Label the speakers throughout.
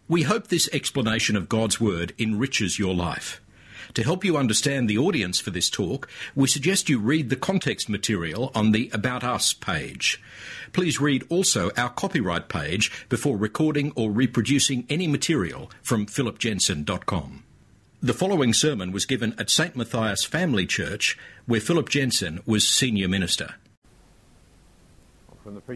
Speaker 1: We hope this explanation of God's Word enriches your life. To help you understand the audience for this talk, we suggest you read the context material on the About Us page. Please read also our copyright page before recording or reproducing any material from philipjensen.com. The following sermon was given at St. Matthias Family Church, where Philip Jensen was senior minister.
Speaker 2: From the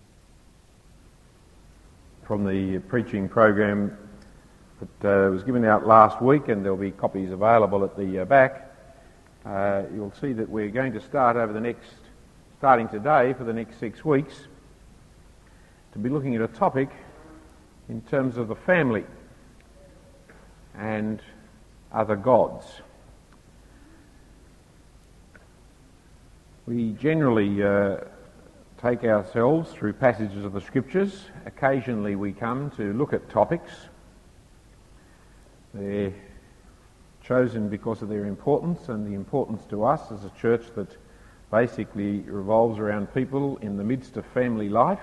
Speaker 2: preaching program that was given out last week, and there'll be copies available at the back, you'll see that we're going to start starting today for the next 6 weeks, to be looking at a topic in terms of the family and other gods. We generally take ourselves through passages of the Scriptures. Occasionally we come to look at topics. They're chosen because of their importance and the importance to us as a church that basically revolves around people in the midst of family life,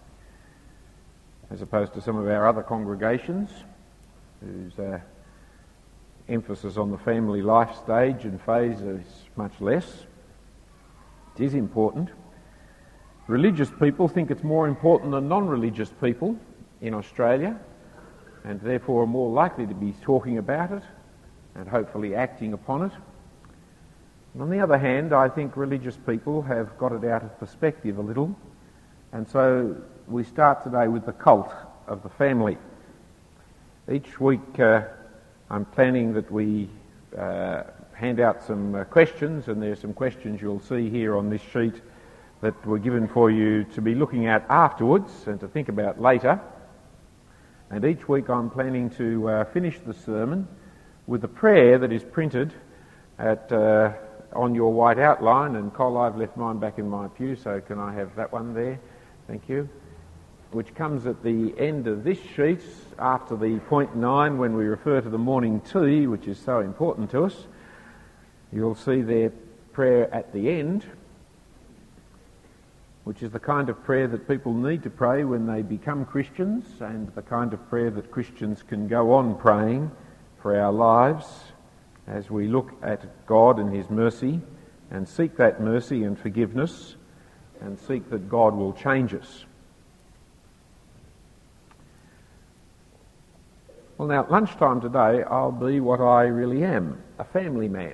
Speaker 2: as opposed to some of our other congregations whose emphasis on the family life stage and phase is much less. It is important. Religious people think it's more important than non-religious people in Australia, and therefore are more likely to be talking about it and hopefully acting upon it. And on the other hand, I think religious people have got it out of perspective a little, and so we start today with the cult of the family. Each week I'm planning that we hand out some questions, and there's some questions you'll see here on this sheet that were given for you to be looking at afterwards and to think about later. And each week I'm planning to finish the sermon with a prayer that is printed on your white outline. And Col, I've left mine back in my pew, so can I have that one there? Thank you. Which comes at the end of this sheet after the point 9, when we refer to the morning tea, which is so important to us. You'll see their prayer at the end, which is the kind of prayer that people need to pray when they become Christians, and the kind of prayer that Christians can go on praying for our lives as we look at God and His mercy and seek that mercy and forgiveness and seek that God will change us. Well, now, at lunchtime today, I'll be what I really am, a family man.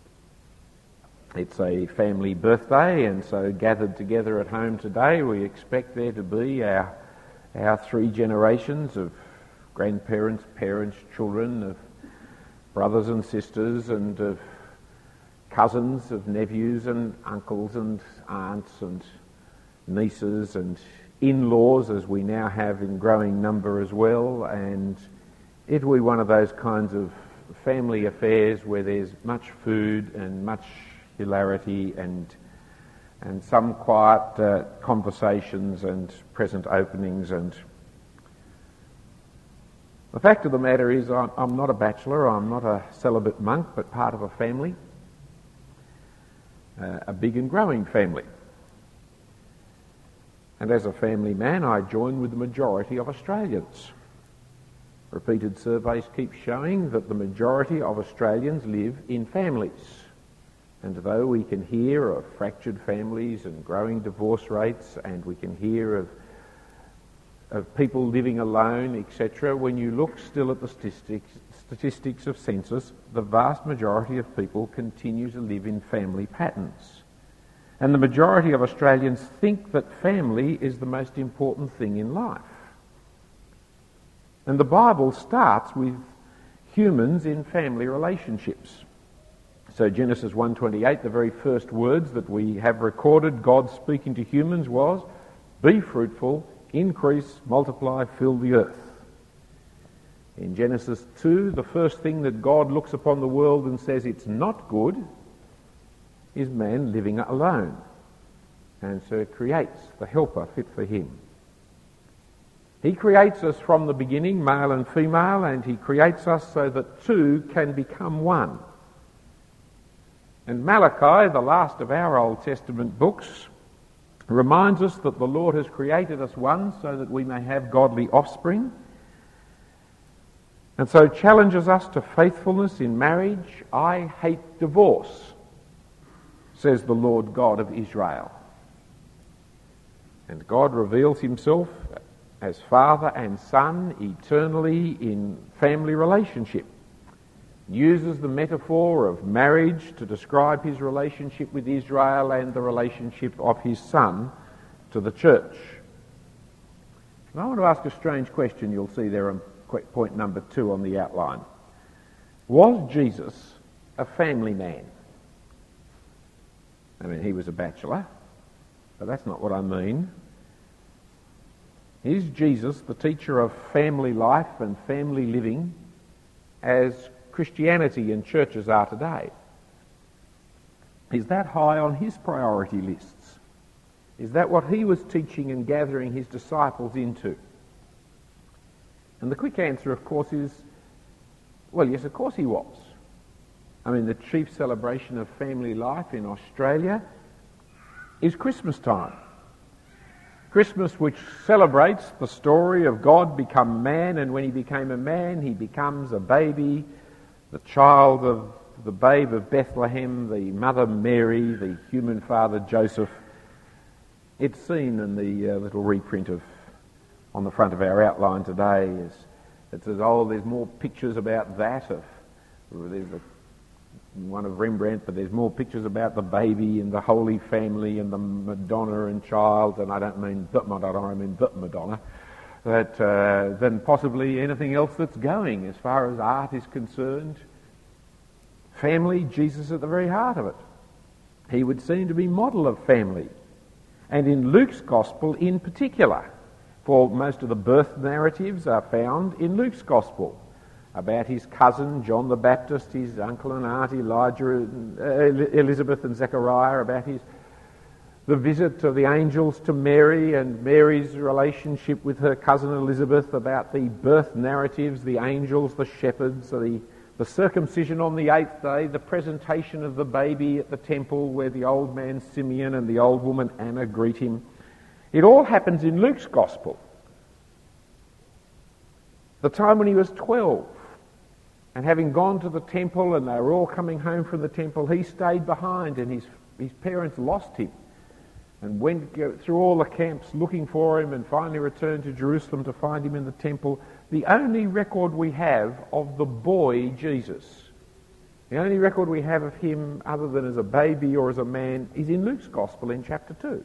Speaker 2: It's a family birthday, and so gathered together at home today, we expect there to be our 3 generations of grandparents, parents, children, of brothers and sisters, and of cousins, of nephews and uncles and aunts and nieces and in-laws, as we now have in growing number as well. And it'll be one of those kinds of family affairs where there's much food and much hilarity and some quiet conversations and present openings. And the fact of the matter is, I'm not a bachelor, I'm not a celibate monk, but part of a family, a big and growing family. And as a family man, I join with the majority of Australians. Repeated surveys keep showing that the majority of Australians live in families. And though we can hear of fractured families and growing divorce rates, and we can hear of people living alone, etc., when you look still at the statistics of census, the vast majority of people continue to live in family patterns. And the majority of Australians think that family is the most important thing in life. And the Bible starts with humans in family relationships. So Genesis 1:28, the very first words that we have recorded God speaking to humans was, "Be fruitful, increase, multiply, fill the earth." In Genesis 2, the first thing that God looks upon the world and says it's not good is man living alone. And so creates the helper fit for him. He creates us from the beginning, male and female, and He creates us so that two can become one. And Malachi, the last of our Old Testament books, reminds us that the Lord has created us one so that we may have godly offspring. and so challenges us to faithfulness in marriage. I hate divorce, says the Lord God of Israel. And God reveals himself as Father and Son eternally in family relationship. Uses the metaphor of marriage to describe his relationship with Israel and the relationship of his Son to the church. And I want to ask a strange question. You'll see there on point number 2 on the outline. Was Jesus a family man? I mean, he was a bachelor, but that's not what I mean. Is Jesus the teacher of family life and family living as Christianity and churches are today? Is that high on his priority lists? Is that what he was teaching and gathering his disciples into? And the quick answer, of course, is, well, yes, of course he was. I mean, the chief celebration of family life in Australia is Christmas time. Christmas, which celebrates the story of God become man, and when he became a man, he becomes a baby, the child of the babe of Bethlehem, the mother Mary, the human father Joseph. It's seen in the little reprint on the front of our outline today. It says, there's more pictures about that. There's one of Rembrandt, but there's more pictures about the baby and the Holy Family and the Madonna and child, and I don't mean the Madonna, I mean the Madonna, than possibly anything else that's going as far as art is concerned. Family, Jesus at the very heart of it. He would seem to be model of family. And in Luke's Gospel in particular, for most of the birth narratives are found in Luke's Gospel, about his cousin John the Baptist, his uncle and aunt Elijah, Elizabeth and Zechariah, about the visit of the angels to Mary and Mary's relationship with her cousin Elizabeth, about the birth narratives, the angels, the shepherds, the circumcision on the 8th day, the presentation of the baby at the temple where the old man Simeon and the old woman Anna greet him. It all happens in Luke's Gospel. The time when he was 12, and having gone to the temple and they were all coming home from the temple, he stayed behind and his parents lost him and went through all the camps looking for him and finally returned to Jerusalem to find him in the temple. The only record we have of the boy Jesus, the only record we have of him other than as a baby or as a man, is in Luke's Gospel in chapter 2.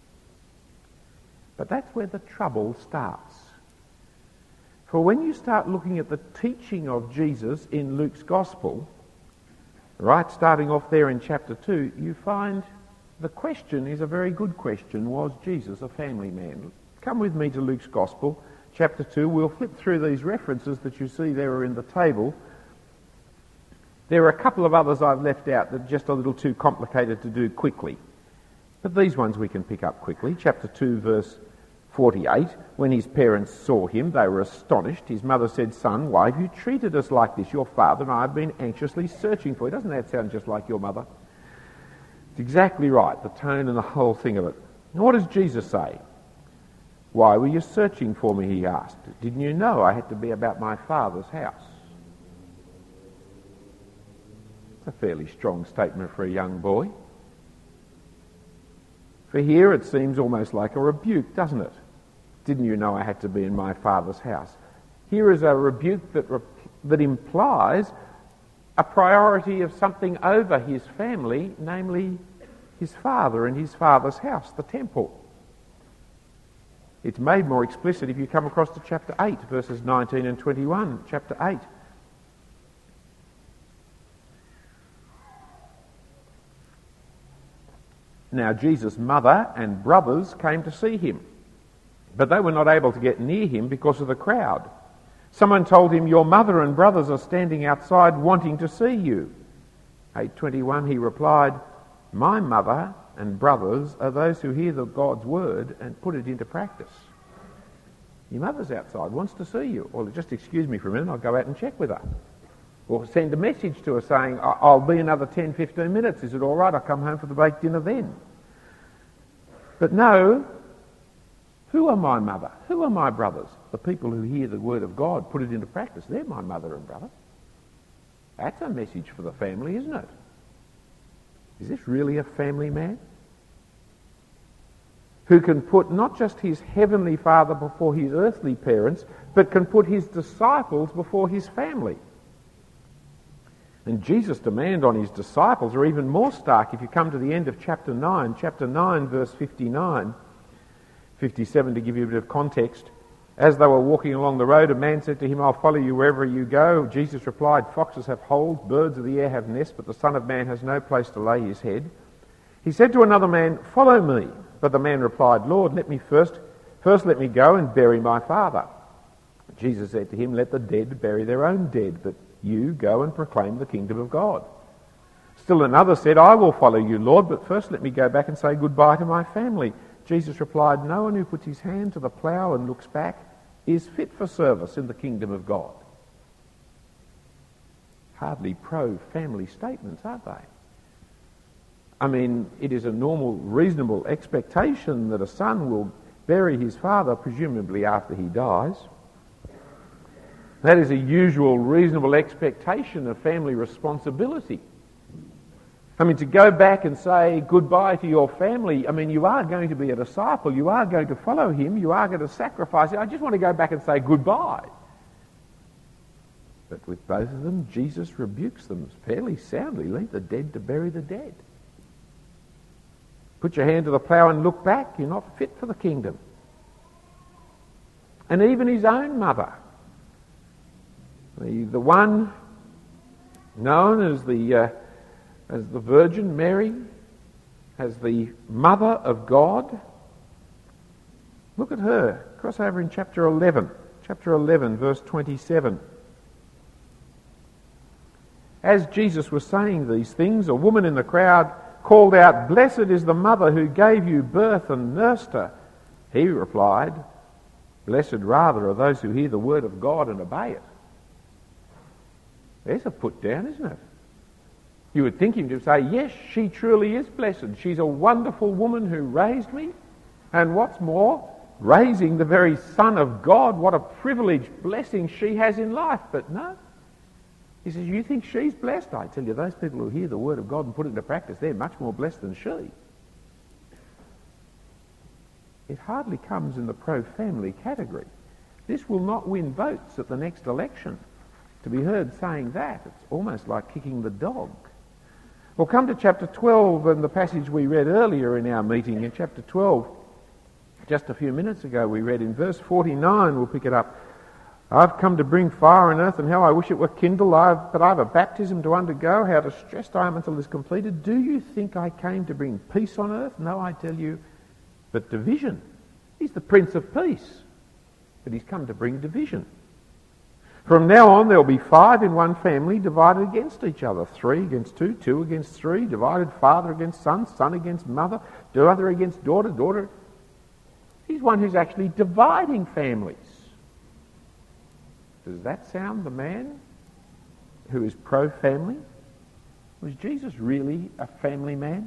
Speaker 2: But that's where the trouble starts. For when you start looking at the teaching of Jesus in Luke's Gospel, right, starting off there in chapter 2, you find the question is a very good question. Was Jesus a family man? Come with me to Luke's Gospel, chapter 2. We'll flip through these references that you see there in the table. There are a couple of others I've left out that are just a little too complicated to do quickly. But these ones we can pick up quickly. Chapter 2, verse 48, when his parents saw him, they were astonished. His mother said, "Son, why have you treated us like this? Your father and I have been anxiously searching for you." Doesn't that sound just like your mother? It's exactly right, the tone and the whole thing of it. And what does Jesus say? "Why were you searching for me?" he asked. "Didn't you know I had to be about my Father's house?" It's a fairly strong statement for a young boy. For here it seems almost like a rebuke, doesn't it? "Didn't you know I had to be in my Father's house?" Here is a rebuke that implies a priority of something over his family, namely his father and his father's house, the temple. It's made more explicit if you come across to chapter 8, verses 19 and 21. Chapter 8. Now Jesus' mother and brothers came to see him, but they were not able to get near him because of the crowd. Someone told him, "Your mother and brothers are standing outside wanting to see you." 8:21, he replied, "My mother and brothers are those who hear God's word and put it into practice." Your mother's outside, wants to see you. Well, just excuse me for a minute, I'll go out and check with her. Or send a message to her saying, "I'll be another 10, 15 minutes. Is it all right? I'll come home for the baked dinner then." But no, Who are my mother? Who are my brothers? The people who hear the word of God, put it into practice. They're my mother and brother. That's a message for the family, isn't it? Is this really a family man? Who can put not just his heavenly father before his earthly parents, but can put his disciples before his family. And Jesus' demand on his disciples are even more stark if you come to the end of chapter 9 verse 59, 57 to give you a bit of context. As they were walking along the road, a man said to him, "I'll follow you wherever you go." Jesus replied, "Foxes have holes, birds of the air have nests, but the Son of Man has no place to lay his head." He said to another man, "Follow me." But the man replied, "Lord, let me first let me go and bury my father." Jesus said to him, "Let the dead bury their own dead, but you go and proclaim the kingdom of God." Still another said, "I will follow you, Lord, but first let me go back and say goodbye to my family." Jesus replied, "No one who puts his hand to the plough and looks back is fit for service in the kingdom of God." Hardly pro-family statements, aren't they? I mean, it is a normal, reasonable expectation that a son will bury his father, presumably after he dies. That is a usual, reasonable expectation of family responsibility. I mean, to go back and say goodbye to your family, I mean, you are going to be a disciple, you are going to follow him, you are going to sacrifice it. I just want to go back and say goodbye. But with both of them, Jesus rebukes them fairly soundly. Leave the dead to bury the dead. Put your hand to the plough and look back. You're not fit for the kingdom. And even his own mother, the one known as the Virgin Mary, as the Mother of God. Look at her. Cross over in chapter 11. Chapter 11, verse 27. As Jesus was saying these things, a woman in the crowd called out, "Blessed is the mother who gave you birth and nursed her." He replied, "Blessed rather are those who hear the word of God and obey it." There's a put down, isn't it? You would think him to say, yes, she truly is blessed. She's a wonderful woman who raised me. And what's more, raising the very Son of God, what a privileged blessing she has in life. But no. He says, you think she's blessed? I tell you, those people who hear the word of God and put it into practice, they're much more blessed than she. It hardly comes in the pro-family category. This will not win votes at the next election. To be heard saying that, it's almost like kicking the dog. We'll come to chapter 12 and the passage we read earlier in our meeting. In chapter 12, just a few minutes ago, we read in verse 49, we'll pick it up. "I've come to bring fire on earth, and how I wish it were kindled. But I have a baptism to undergo. How distressed I am until it is completed. Do you think I came to bring peace on earth? No, I tell you, but division." He's the Prince of Peace, but he's come to bring division. "From now on there will be 5 in one family divided against each other. 3 against 2, 2 against 3, divided father against son, son against mother, mother against daughter, daughter." He's one who's actually dividing families. Does that sound the man who is pro-family? Was Jesus really a family man?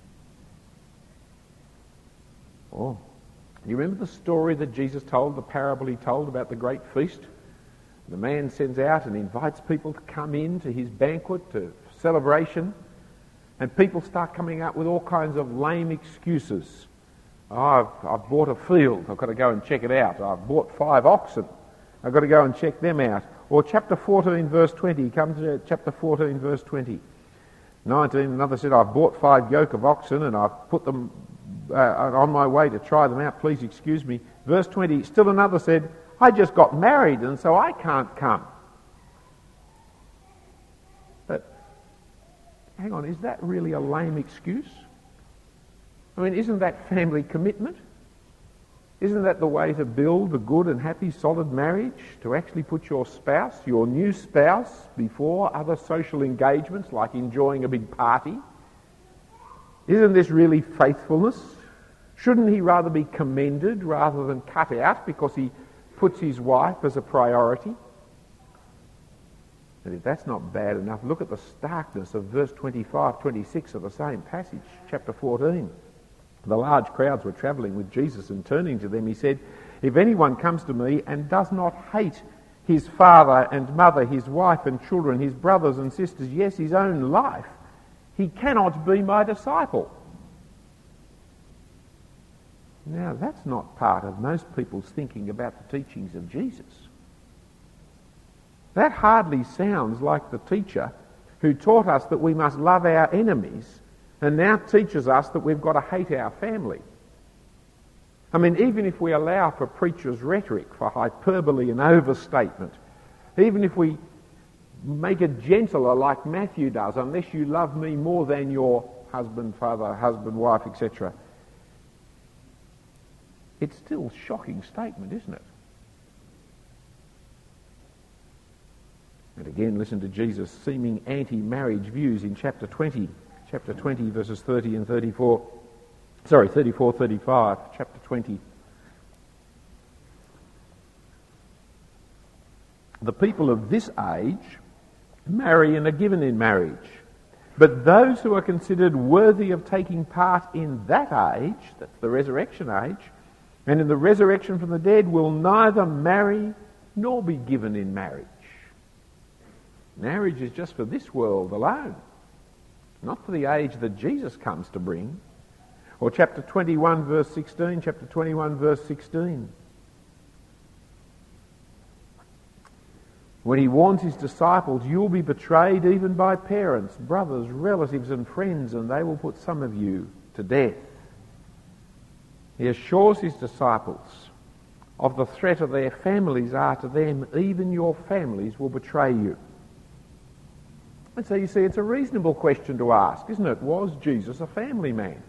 Speaker 2: Oh, you remember the story that Jesus told, the parable he told about the great feast? The man sends out and invites people to come in to his banquet, to celebration, and people start coming up with all kinds of lame excuses. "Oh, I've bought a field, I've got to go and check it out. I've bought 5 oxen, I've got to go and check them out." Or chapter 14 verse 20, come to chapter 14 verse 20. 19, another said, "I've bought 5 yoke of oxen and I've put them on my way to try them out, please excuse me." Verse 20, still another said, "I just got married and so I can't come." But hang on, is that really a lame excuse? I mean, isn't that family commitment? Isn't that the way to build a good and happy, solid marriage? To actually put your spouse, your new spouse, before other social engagements like enjoying a big party? Isn't this really faithfulness? Shouldn't he rather be commended rather than cut out because he puts his wife as a priority? And if that's not bad enough, look at the starkness of verse 25, 26 of the same passage, chapter 14. The large crowds were travelling with Jesus, and turning to them he said, "If anyone comes to me and does not hate his father and mother, his wife and children, his brothers and sisters, yes, his own life, he cannot be my disciple." Now, that's not part of most people's thinking about the teachings of Jesus. That hardly sounds like the teacher who taught us that we must love our enemies and now teaches us that we've got to hate our family. I mean, even if we allow for preachers' rhetoric, for hyperbole and overstatement, even if we make it gentler like Matthew does, unless you love me more than your husband, father, husband, wife, etc., it's still a shocking statement, isn't it? And again, listen to Jesus' seeming anti-marriage views in chapter 20 verses 30 and 34. 34, 35, chapter 20. "The people of this age marry and are given in marriage. But those who are considered worthy of taking part in that age," that's the resurrection age, "and in the resurrection from the dead will neither marry nor be given in marriage." Marriage is just for this world alone, not for the age that Jesus comes to bring. Or chapter 21 verse 16, chapter 21 verse 16. When he warns his disciples, "You'll be betrayed even by parents, brothers, relatives and friends, and they will put some of you to death." He assures his disciples of the threat of their families are to them, "Even your families will betray you." And so you see, it's a reasonable question to ask, isn't it? Was Jesus a family man?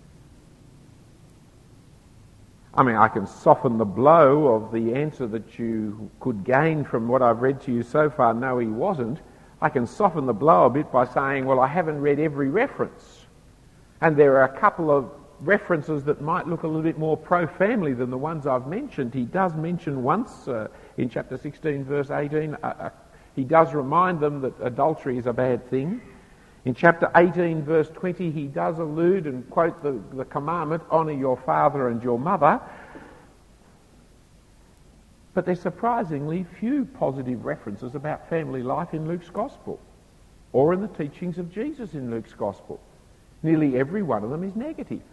Speaker 2: I mean, I can soften the blow of the answer that you could gain from what I've read to you so far. No, he wasn't. I can soften the blow a bit by saying, well, I haven't read every reference. And there are a couple of references that might look a little bit more pro-family than the ones I've mentioned. He does mention once in chapter 16, verse 18, he does remind them that adultery is a bad thing. In chapter 18, verse 20, he does allude and quote the commandment, "Honour your father and your mother." But there's surprisingly few positive references about family life in Luke's Gospel or in the teachings of Jesus in Luke's Gospel. Nearly every one of them is negative.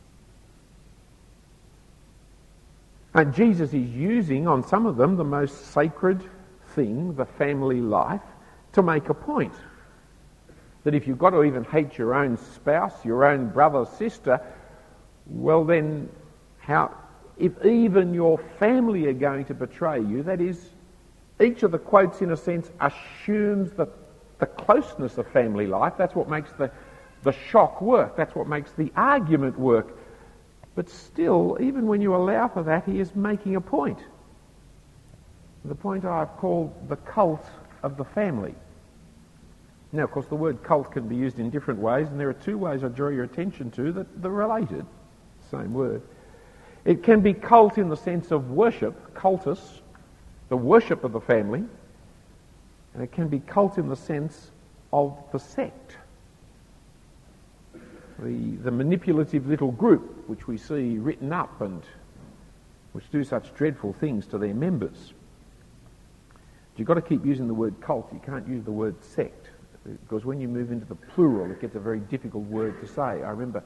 Speaker 2: And Jesus is using on some of them the most sacred thing, the family life, to make a point. That if you've got to even hate your own spouse, your own brother, sister, well then, if even your family are going to betray you, that is, each of the quotes in a sense assumes the closeness of family life. That's what makes the shock work. That's what makes the argument work. But still, even when you allow for that, he is making a point. The point I've called the cult of the family. Now, of course, the word cult can be used in different ways, and there are two ways I draw your attention to that they're related, same word. It can be cult in the sense of worship, cultus, the worship of the family, and it can be cult in the sense of the sect, the manipulative little group which we see written up and which do such dreadful things to their members. You've got to keep using the word cult. You can't use the word sect, because when you move into the plural, it gets a very difficult word to say. I remember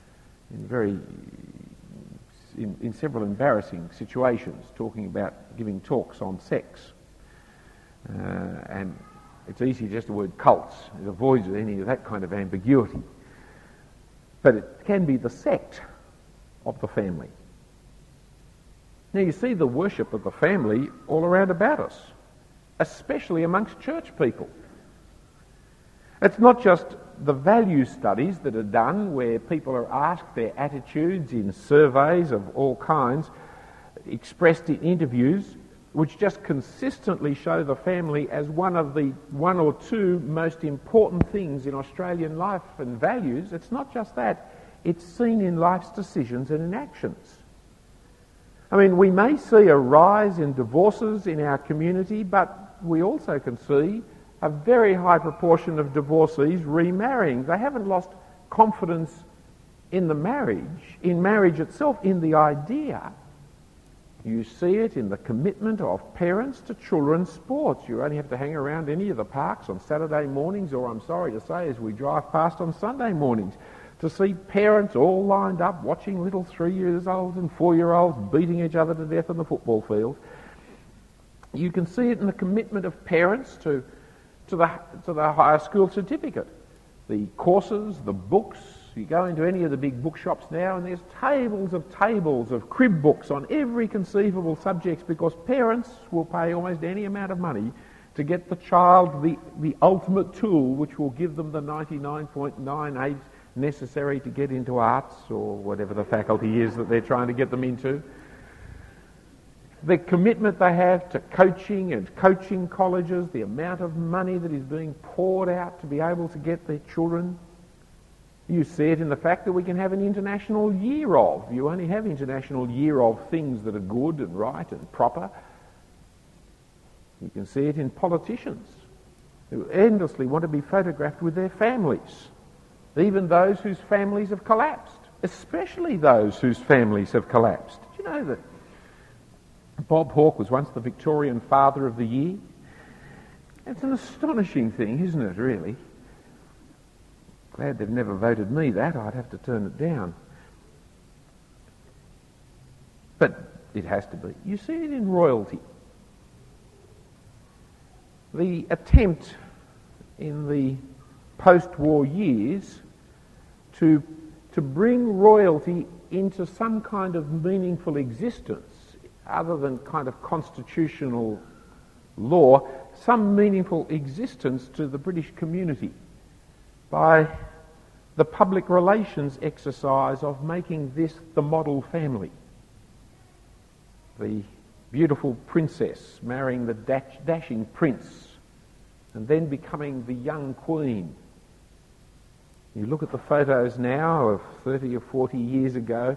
Speaker 2: in several embarrassing situations talking about giving talks on sex, and it's easy just the word cults. It avoids any of that kind of ambiguity. But it can be the sect of the family. Now you see the worship of the family all around about us, especially amongst church people. It's not just the value studies that are done where people are asked their attitudes in surveys of all kinds, expressed in interviews, which just consistently show the family as one of the one or two most important things in Australian life and values. It's not just that. It's seen in life's decisions and in actions. I mean, we may see a rise in divorces in our community, but we also can see a very high proportion of divorcees remarrying. They haven't lost confidence in marriage itself, in the idea. You see it in the commitment of parents to children's sports. You only have to hang around any of the parks on Saturday mornings, or I'm sorry to say, as we drive past on Sunday mornings, to see parents all lined up watching little 3-year-olds and 4-year-olds beating each other to death on the football field. You can see it in the commitment of parents to the higher school certificate. The courses, the books. You go into any of the big bookshops now and there's tables of crib books on every conceivable subject, because parents will pay almost any amount of money to get the child the ultimate tool which will give them the 99.98 necessary to get into arts or whatever the faculty is that they're trying to get them into. The commitment they have to coaching and coaching colleges, the amount of money that is being poured out to be able to get their children. You see it in the fact that we can have an international year of. You only have international year of things that are good and right and proper. You can see it in politicians who endlessly want to be photographed with their families, even those whose families have collapsed, especially those whose families have collapsed. Did you know that Bob Hawke was once the Victorian Father of the Year? It's an astonishing thing, isn't it, really? Glad they've never voted me that. I'd have to turn it down. But it has to be. You see it in royalty. The attempt in the post-war years to bring royalty into some kind of meaningful existence, other than kind of constitutional law, some meaningful existence to the British community by the public relations exercise of making this the model family. The beautiful princess marrying the dashing prince and then becoming the young queen. You look at the photos now of 30 or 40 years ago,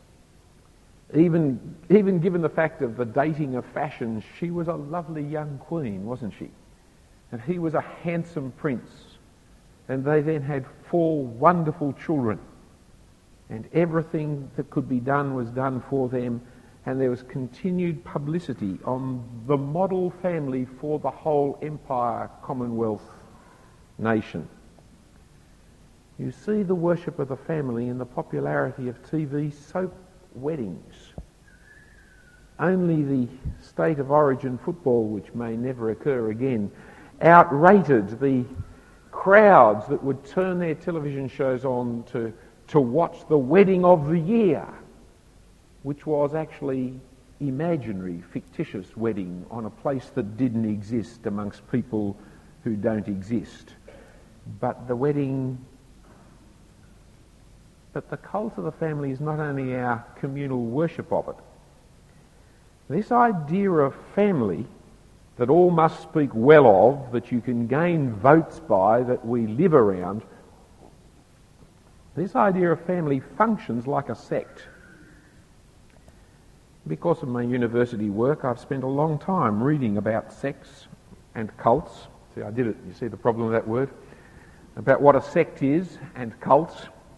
Speaker 2: even given the fact of the dating of fashion, she was a lovely young queen, wasn't she? And he was a handsome prince. And they then had 4 wonderful children. And everything that could be done was done for them. And there was continued publicity on the model family for the whole empire, Commonwealth nation. You see the worship of the family in the popularity of TV soap weddings. Only the state of origin football, which may never occur again, outrated the crowds that would turn their television shows on to watch the wedding of the year, which was actually imaginary, fictitious wedding on a place that didn't exist amongst people who don't exist. But the cult of the family is not only our communal worship of it. This idea of family that all must speak well of, that you can gain votes by, that we live around, this idea of family functions like a sect. Because of my university work, I've spent a long time reading about sects and cults. See, I did it. You see the problem with that word? About what a sect is and cults.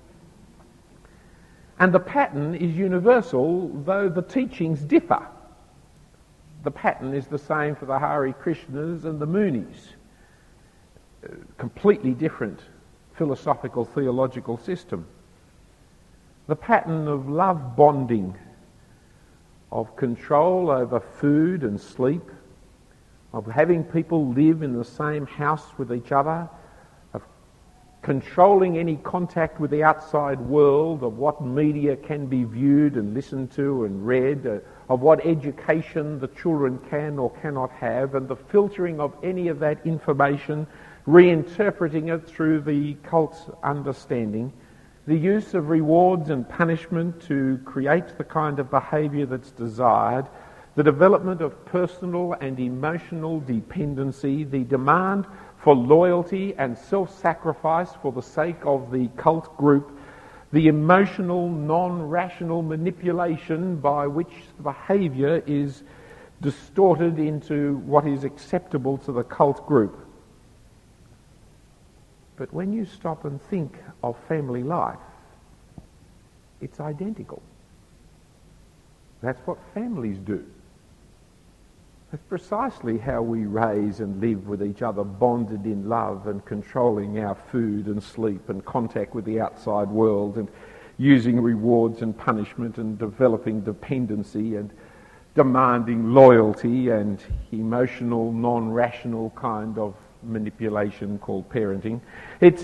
Speaker 2: And the pattern is universal, though the teachings differ. The pattern is the same for the Hare Krishnas and the Moonies. Completely different philosophical, theological system. The pattern of love bonding, of control over food and sleep, of having people live in the same house with each other, of controlling any contact with the outside world, of what media can be viewed and listened to and read, of what education the children can or cannot have, and the filtering of any of that information, reinterpreting it through the cult's understanding, the use of rewards and punishment to create the kind of behaviour that's desired, the development of personal and emotional dependency, the demand for loyalty and self-sacrifice for the sake of the cult group, the emotional, non-rational manipulation by which the behaviour is distorted into what is acceptable to the cult group. But when you stop and think of family life, It's identical. That's what families do. That's precisely how we raise and live with each other, bonded in love and controlling our food and sleep and contact with the outside world and using rewards and punishment and developing dependency and demanding loyalty and emotional, non-rational kind of manipulation called parenting. It's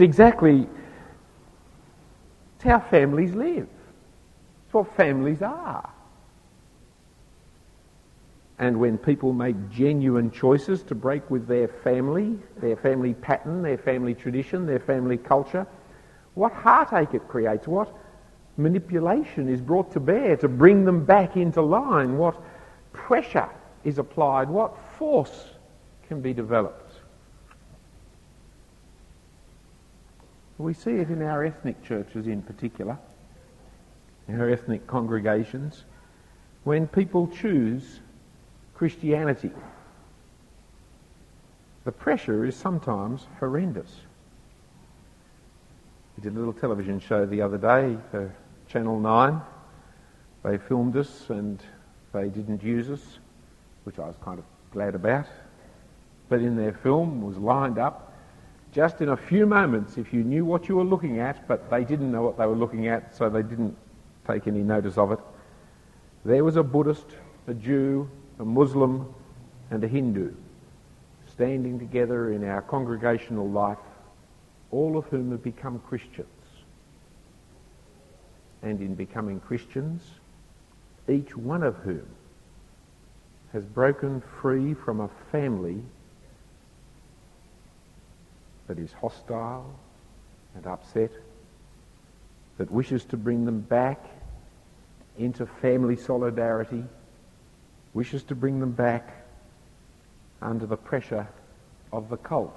Speaker 2: how families live. It's what families are. And when people make genuine choices to break with their family pattern, their family tradition, their family culture, what heartache it creates, what manipulation is brought to bear to bring them back into line, what pressure is applied, what force can be developed. We see it in our ethnic churches in particular, our ethnic congregations, when people choose Christianity. The pressure is sometimes horrendous. We did a little television show the other day for Channel 9. They filmed us and they didn't use us, which I was kind of glad about. But in their film was lined up just in a few moments if you knew what you were looking at, but they didn't know what they were looking at, so they didn't take any notice of it. There was a Buddhist, a Jew, a Muslim and a Hindu standing together in our congregational life, all of whom have become Christians. And in becoming Christians, each one of whom has broken free from a family that is hostile and upset, that wishes to bring them back into family solidarity, wishes to bring them back under the pressure of the cult.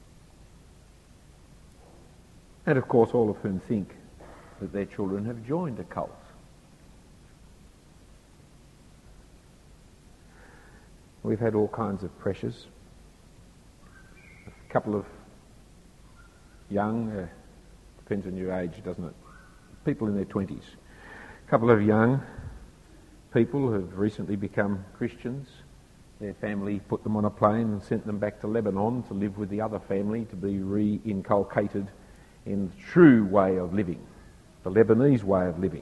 Speaker 2: And of course all of whom think that their children have joined a cult. We've had all kinds of pressures. A couple of young, depends on your age, doesn't it? People in their 20s. A couple of young people have recently become Christians. Their family put them on a plane and sent them back to Lebanon to live with the other family, to be re-inculcated in the true way of living, the Lebanese way of living.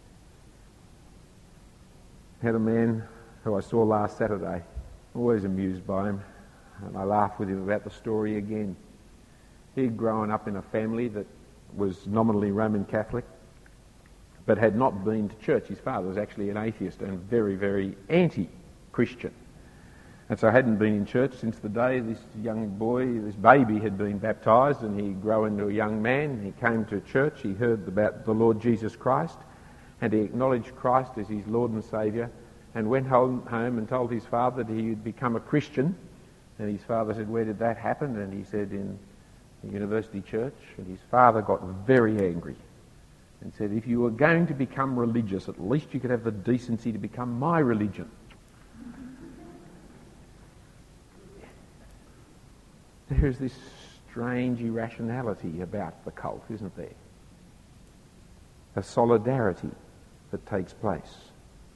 Speaker 2: I had a man who I saw last Saturday, always amused by him, and I laughed with him about the story again. He'd grown up in a family that was nominally Roman Catholic, but had not been to church. His father was actually an atheist and very, very anti-Christian. And so hadn't been in church since the day this young boy, this baby, had been baptised, and he'd grow into a young man. He came to church, he heard about the Lord Jesus Christ, and he acknowledged Christ as his Lord and Saviour, and went home and told his father that he had become a Christian. And his father said, "Where did that happen?" And he said, "In the university church." And his father got very angry and said, "If you were going to become religious, at least you could have the decency to become my religion." There is this strange irrationality about the cult, isn't there? A solidarity that takes place.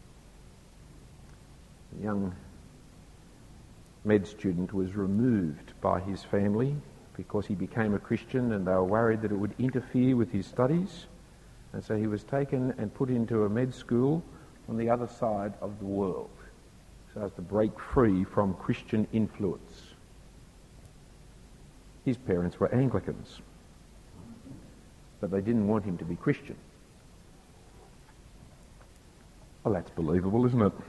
Speaker 2: A young med student was removed by his family because he became a Christian, and they were worried that it would interfere with his studies. And so he was taken and put into a med school on the other side of the world, so as to break free from Christian influence. His parents were Anglicans, but they didn't want him to be Christian. Well, that's believable, isn't it?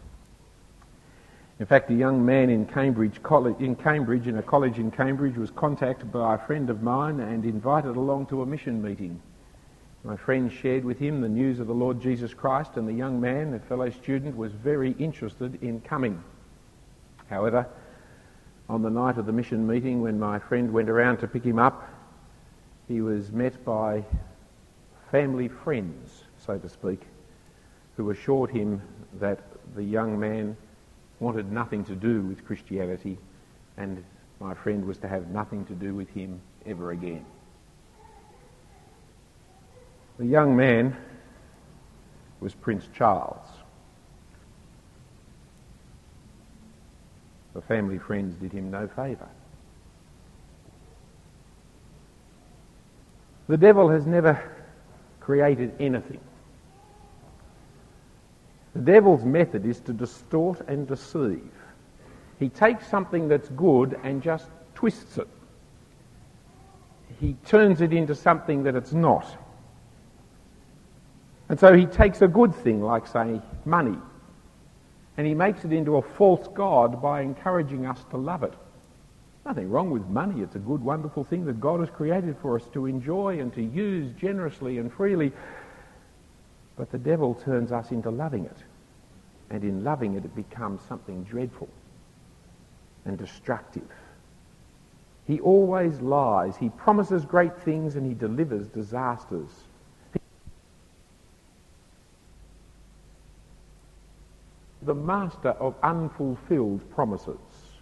Speaker 2: In fact, a young man in Cambridge, in a college in Cambridge, was contacted by a friend of mine and invited along to a mission meeting. My friend shared with him the news of the Lord Jesus Christ, and the young man, a fellow student, was very interested in coming. However, on the night of the mission meeting, when my friend went around to pick him up, he was met by family friends, so to speak, who assured him that the young man wanted nothing to do with Christianity, and my friend was to have nothing to do with him ever again. The young man was Prince Charles. The family friends did him no favour. The devil has never created anything. The devil's method is to distort and deceive. He takes something that's good and just twists it. He turns it into something that it's not. And so he takes a good thing, like, say, money, and he makes it into a false god by encouraging us to love it. Nothing wrong with money. It's a good, wonderful thing that God has created for us to enjoy and to use generously and freely. But the devil turns us into loving it. And in loving it, it becomes something dreadful and destructive. He always lies. He promises great things and he delivers disasters. The master of unfulfilled promises.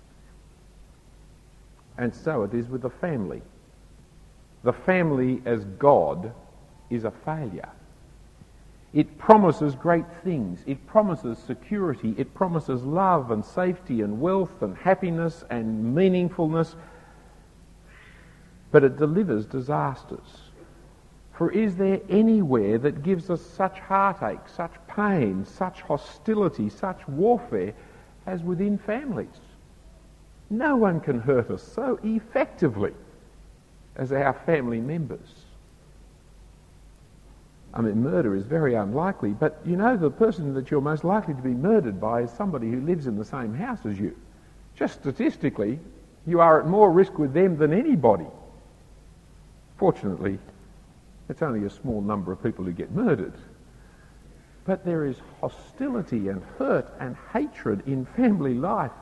Speaker 2: And so it is with the family. The family as God is a failure. It promises great things. It promises security. It promises love and safety and wealth and happiness and meaningfulness. But it delivers disasters. For is there anywhere that gives us such heartache, such pain, such hostility, such warfare as within families? No one can hurt us so effectively as our family members. I mean, murder is very unlikely, but you know, the person that you're most likely to be murdered by is somebody who lives in the same house as you. Just statistically, you are at more risk with them than anybody. Fortunately, it's only a small number of people who get murdered. But there is hostility and hurt and hatred in family life.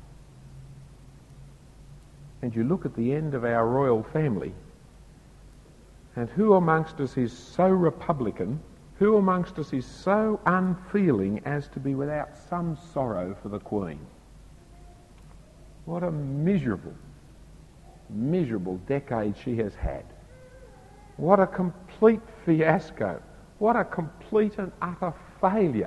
Speaker 2: And you look at the end of our royal family, and who amongst us is so Republican, who amongst us is so unfeeling as to be without some sorrow for the Queen? What a miserable, miserable decade she has had. What a complete fiasco. What a complete and utter failure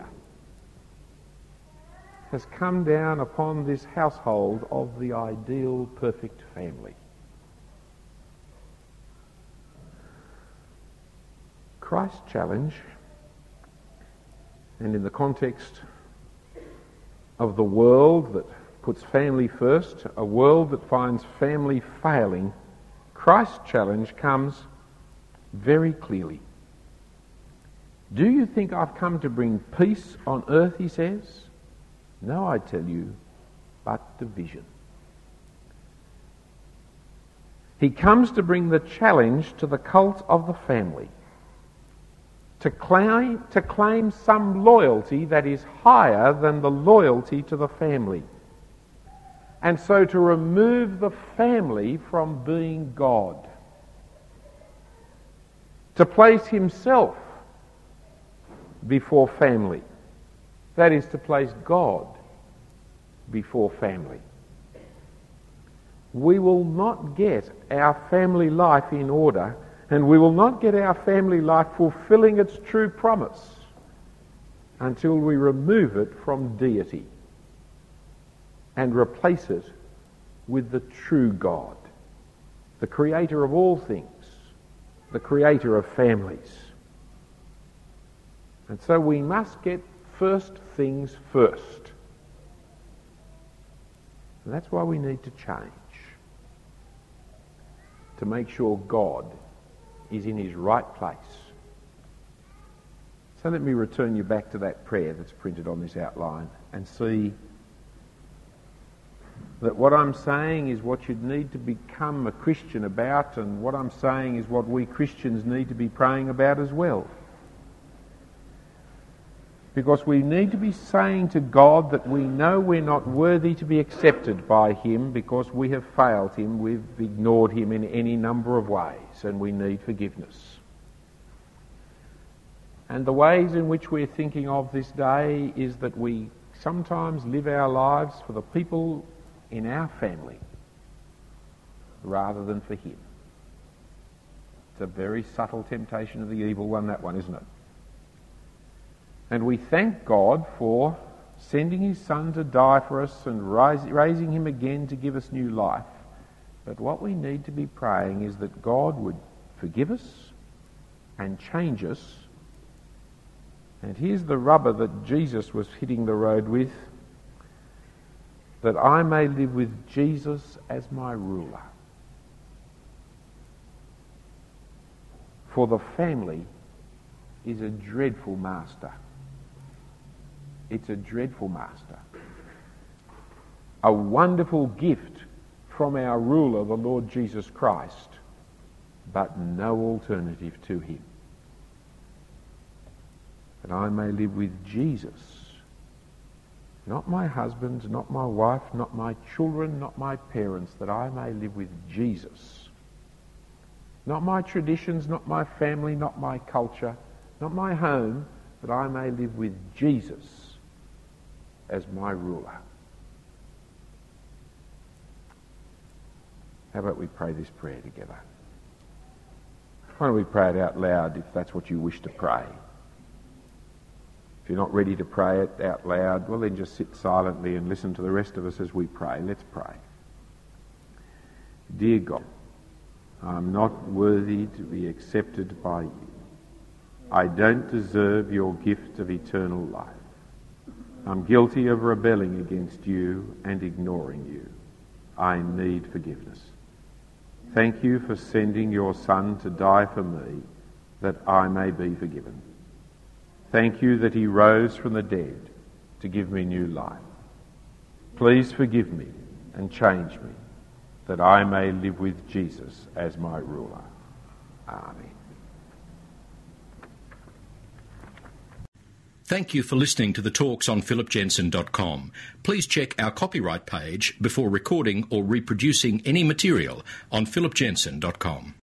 Speaker 2: has come down upon this household of the ideal, perfect family. Christ's challenge, and in the context of the world that puts family first, a world that finds family failing, Christ's challenge comes very clearly. Do you think I've come to bring peace on earth, he says? No, I tell you, but division. He comes to bring the challenge to the cult of the family, to claim some loyalty that is higher than the loyalty to the family, and so to remove the family from being God, to place himself before family. That is, to place God before family. We will not get our family life in order, and we will not get our family life fulfilling its true promise until we remove it from deity and replace it with the true God, the creator of all things, the creator of families. And so we must get first things first. And that's why we need to change, to make sure God is in his right place. So let me return you back to that prayer that's printed on this outline and see that what I'm saying is what you'd need to become a Christian about, and what I'm saying is what we Christians need to be praying about as well. Because we need to be saying to God that we know we're not worthy to be accepted by him because we have failed him, we've ignored him in any number of ways, and we need forgiveness. And the ways in which we're thinking of this day is that we sometimes live our lives for the people in our family rather than for him. It's a very subtle temptation of the evil one, that one, isn't it? And we thank God for sending his Son to die for us and raising him again to give us new life. But what we need to be praying is that God would forgive us and change us. And here's the rubber that Jesus was hitting the road with: that I may live with Jesus as my ruler. For the family is a dreadful master. It's a dreadful master. A wonderful gift from our ruler, the Lord Jesus Christ, but no alternative to him. That I may live with Jesus. Not my husband, not my wife, not my children, not my parents, that I may live with Jesus. Not my traditions, not my family, not my culture, not my home, but I may live with Jesus as my ruler. How about we pray this prayer together? Why don't we pray it out loud if that's what you wish to pray? If you're not ready to pray it out loud, well then just sit silently and listen to the rest of us as we pray. Let's pray. Dear God, I'm not worthy to be accepted by you. I don't deserve your gift of eternal life. I'm guilty of rebelling against you and ignoring you. I need forgiveness. Thank you for sending your Son to die for me, that I may be forgiven. Thank you that he rose from the dead to give me new life. Please forgive me and change me, that I may live with Jesus as my ruler. Amen.
Speaker 1: Thank you for listening to the talks on philipjensen.com. Please check our copyright page before recording or reproducing any material on philipjensen.com.